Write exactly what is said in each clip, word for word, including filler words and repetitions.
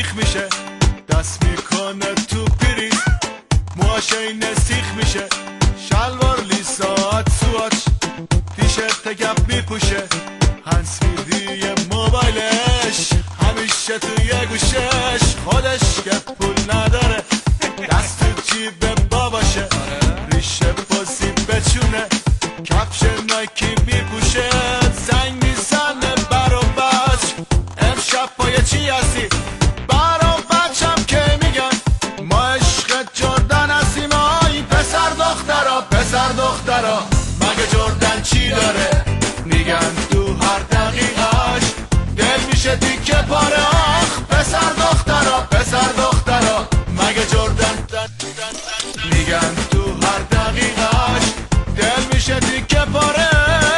سیخ میشه، دست میکنه تو پریز، موهاش نسیخ میشه، شلوار لیساعت سواچ، تیشرت گپ میپوشه، هنس میدی موبایلش همیشه توی گوشش، خودش که پول نداره دست تو جیب باباشه، ریشه بازی بچونه، کفش نایکی میپوشه، زنگ میزنه برا بچ امشب پای چی هستی؟ برا بچم که میگن ما عشق جردن هستیم. آی پسر دخترا پسر دخترا مگه جردن چی داره؟ میگن تو هر دقیقهش دل میشه تیکه پاره. آخ پسر دخترا پسر دخترا مگه جردن میگن تو هر دقیقهش دل میشه تیکه پاره.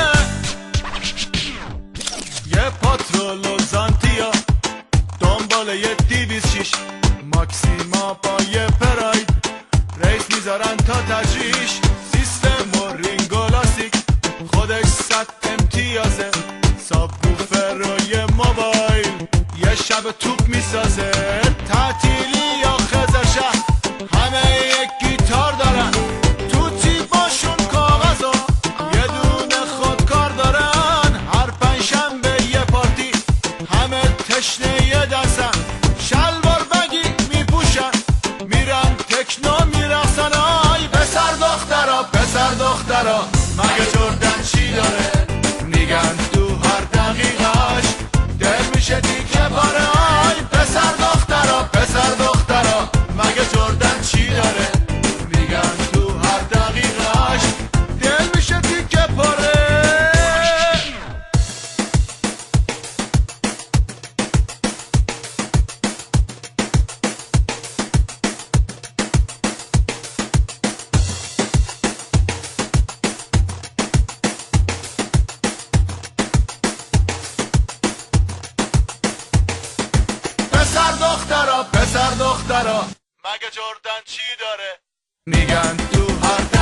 یه پاترول و زانتیا دنبال یه دیویز شیش، ماکسیما با یه پراید ریس میذارن تا تجریش، سیستم و رینگولاسیک خودش صد امتیازه، سابوفر و یه موبایل یه شب توپ میسازه، تعطیلی یا خزر شهر همه یک گیتار دارن، تو تیباشون کاغذ و یه دونه خودکار دارن، هر پنجشنبه یه پارتی همه تشنه یه دستن، شلوار بگی میپوشن میرن تکنو میرقصن. آی پسر دخترا پسر دخترا مگه جردن چی داره؟ میگن تو هر دقیقهش دل میشه تیکه پاره. آی پسر دخترا پسر دخترا مگه جردن چی داره؟ میگن تو هر دقیقهش دل میشه تیکه پاره. پسر دخترا پسر دخترا مگه جردن چی داره؟ میگن تو هر